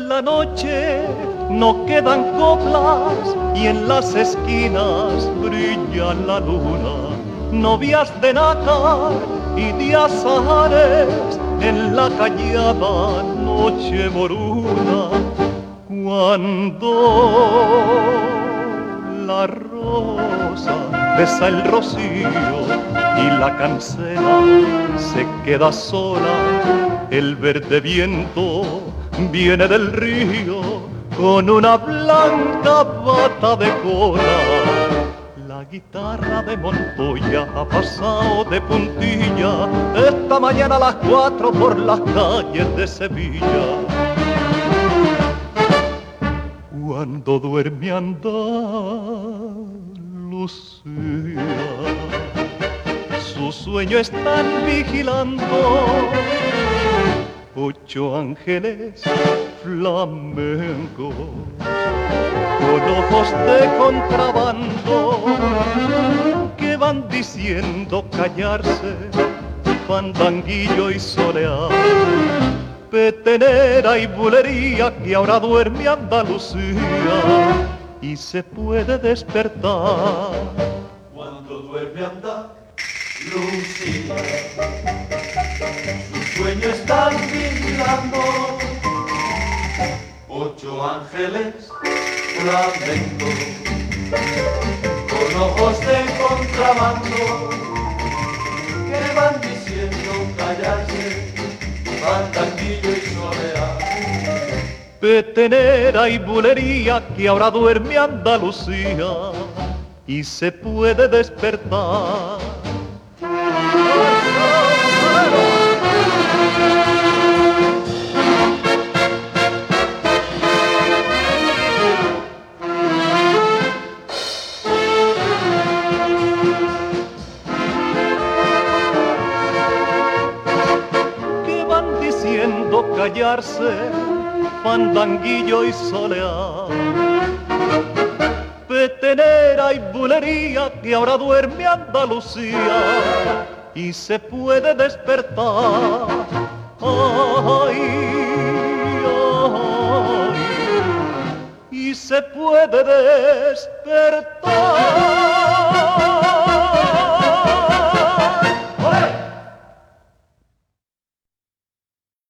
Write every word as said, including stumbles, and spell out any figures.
en la noche no quedan coplas y en las esquinas brilla la luna. Novias de nácar y de azahares en la callada noche moruna. Cuando la rosa besa el rocío y la cancela se queda sola, el verde viento viene del río con una blanca bata de cola. La guitarra de Montoya ha pasado de puntilla esta mañana a las cuatro por las calles de Sevilla. Cuando duerme Andalucía, su sueño están vigilando ocho ángeles flamencos con ojos de contrabando que van diciendo callarse, fandanguillo y soleá, petenera y bulería, que ahora duerme Andalucía y se puede despertar. Cuando duerme Andalucía, su sueño están vigilando ocho ángeles flamencos con ojos de contrabando que van diciendo callarse, fandanguillo y soleá, petenera y bulería, que ahora duerme Andalucía y se puede despertar. Que van diciendo callarse, fandanguillo y soleá, petenera y bulería, que ahora duerme Andalucía y se puede despertar. Ay, ay, y se puede despertar.